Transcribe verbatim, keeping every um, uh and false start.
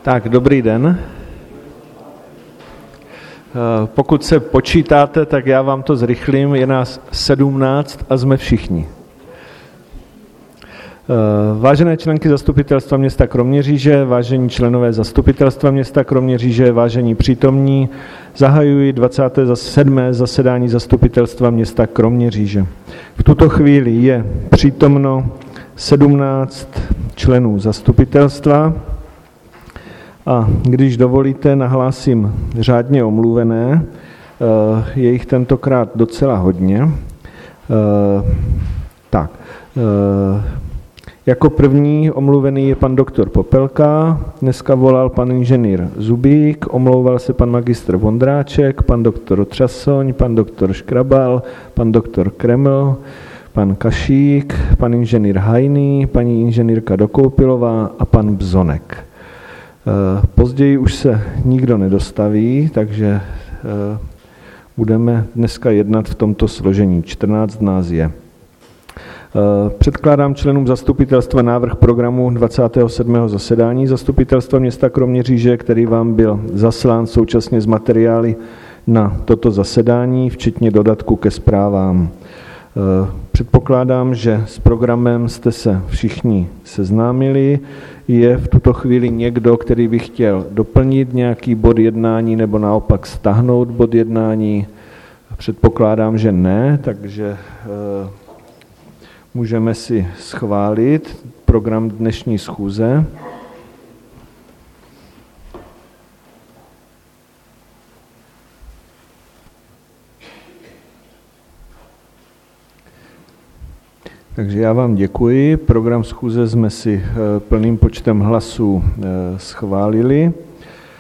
Tak, dobrý den. Pokud se počítáte, tak já vám to zrychlím. Je nás sedmnáct a jsme všichni. Vážené členky Zastupitelstva města Kroměříže, vážení členové Zastupitelstva města Kroměříže, vážení přítomní, zahajuji dvacáté sedmé zasedání Zastupitelstva města Kroměříže. V tuto chvíli je přítomno sedmnáct členů zastupitelstva a když dovolíte, nahlásím řádně omluvené, je jich tentokrát docela hodně. Tak, jako první omluvený je pan doktor Popelka, dneska volal pan inženýr Zubík, omlouval se pan magistr Vondráček, pan doktor Třasoň, pan doktor Škrabal, pan doktor Kreml, pan Kašík, pan inženýr Hajný, paní inženýrka Dokoupilová a pan Bzonek. Později už se nikdo nedostaví, takže budeme dneska jednat v tomto složení. čtrnáct nás je. Předkládám členům zastupitelstva návrh programu dvacátého sedmého zasedání Zastupitelstva města Kroměříže, který vám byl zaslán současně s materiály na toto zasedání, včetně dodatku ke zprávám. Předpokládám, že s programem jste se všichni seznámili. Je v tuto chvíli někdo, který by chtěl doplnit nějaký bod jednání nebo naopak stáhnout bod jednání? Předpokládám, že ne, takže můžeme si schválit program dnešní schůze. Takže já vám děkuji. Program schůze jsme si plným počtem hlasů schválili.